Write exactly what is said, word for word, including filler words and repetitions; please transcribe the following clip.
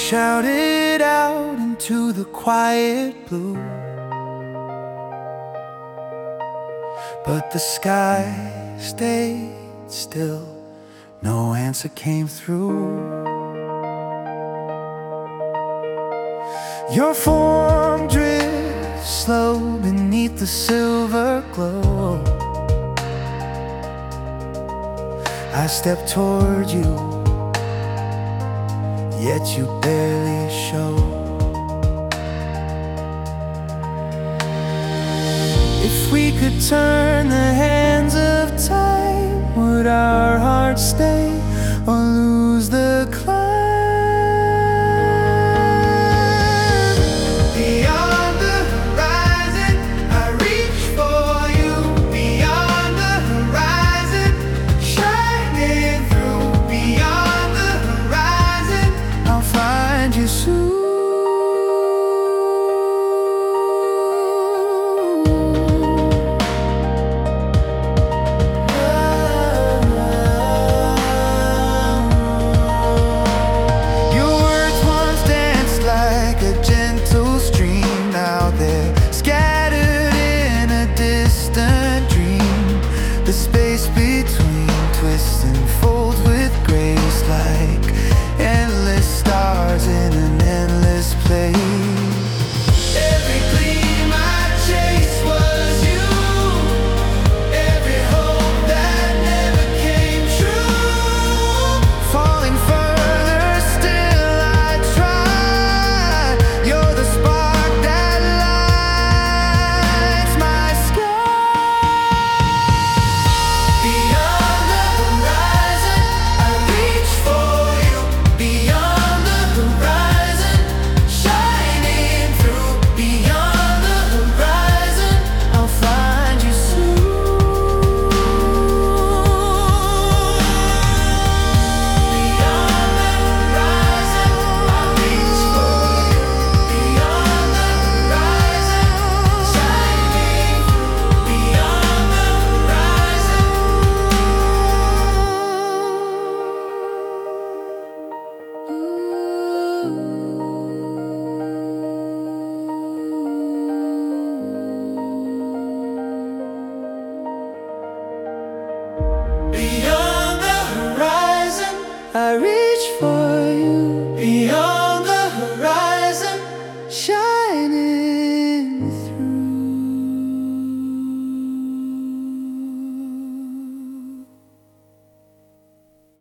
shout it out into the quiet blue, but the sky stayed still, no answer came through. Your form drifts slow beneath the silver glow. I step toward you, yet you barely show. If we could turn the hands of time, would our hearts stay or lose the climb? Beyond the horizon, I reach for you. Beyond the horizon, shining through. Beyond the horizon, I'll find you soon. The space between twists and folds with grace, like endless stars in an endless place. Every gleam I chased was you, every hope that never came true. Falling further still I try. You're the spark that lights my sky. Beyond the horizon, I reach for you. Beyond the horizon, shining through. Beyond the horizon, I'll find you soon. Beyond the horizon, I reach for you. Beyond the horizon, shining through. Beyond the horizon. Beyond the horizon, I reach